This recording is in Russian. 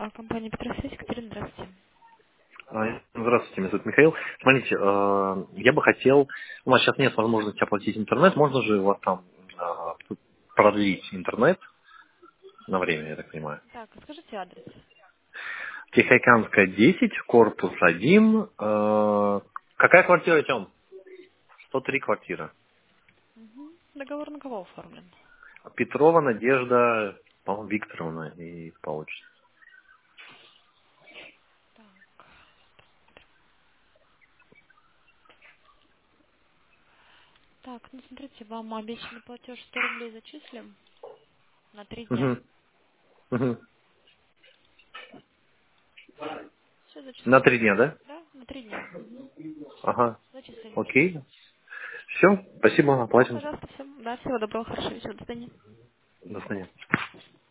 Компания Петросвязь, Екатерина, здравствуйте. Здравствуйте, меня зовут Михаил. Смотрите, я бы хотел, у нас сейчас нет возможности оплатить интернет, можно же у вас там продлить интернет на время, я так понимаю? Так, скажите адрес. Тихоокеанская 10, корпус 1. Какая квартира, Тём? 103 квартира. Договор на кого оформлен? Петрова Надежда, по-моему, Викторовна и получится. Так, ну смотрите, вам обещанный платеж 100 рублей зачислим на 3 дня. Мгм, мгм. Все На зачислено. 3 дня, да? Да, на 3 дня. Ага. Зачислили. Окей. Все, спасибо, Да, оплатим. пожалуйста, всем. Да, всего доброго, хорошего вечера, до свидания. До свидания.